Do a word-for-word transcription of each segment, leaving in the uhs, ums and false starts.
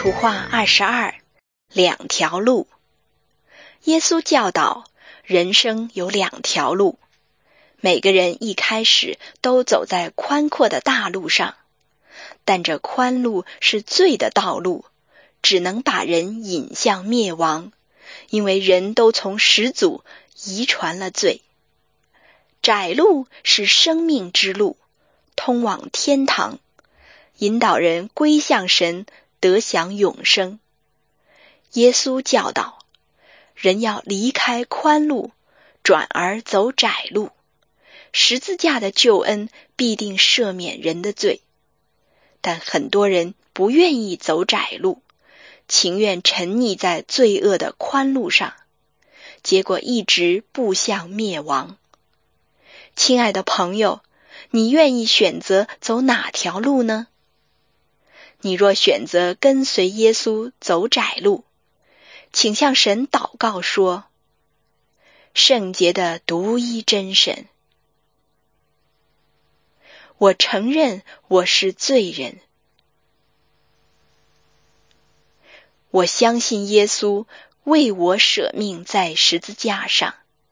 图画二十二，两条路。耶稣教导，人生有两条路，每个人一开始都走在宽阔的大路上，但这宽路是罪的道路，只能把人引向灭亡，因为人都从始祖遗传了罪。窄路是生命之路，通往天堂，引导人归向神，得享永生。耶稣教导，人要离开宽路，转而走窄路。十字架的救恩必定赦免人的罪，但很多人不愿意走窄路，情愿沉溺在罪恶的宽路上，结果一直步向灭亡。亲爱的朋友，你愿意选择走哪条路呢？你若选择跟随耶稣走窄路，请向神祷告说：圣洁的独一真神，我承认我是罪人，我相信耶稣为我舍命在十字架上，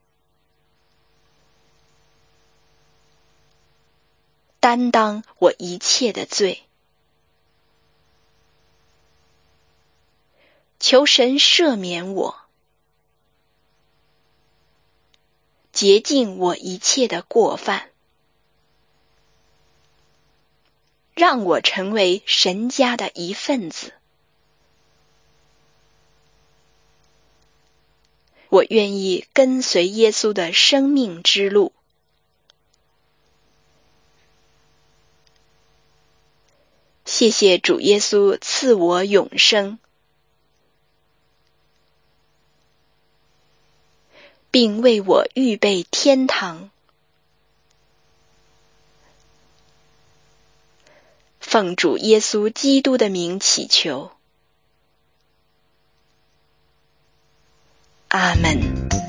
担当我一切的罪。求神赦免我，洁净我一切的过犯，让我成为神家的一份子。我愿意跟随耶稣的生命之路。谢谢主耶稣赐我永生，并为我预备天堂。奉主耶稣基督的名祈求，阿们。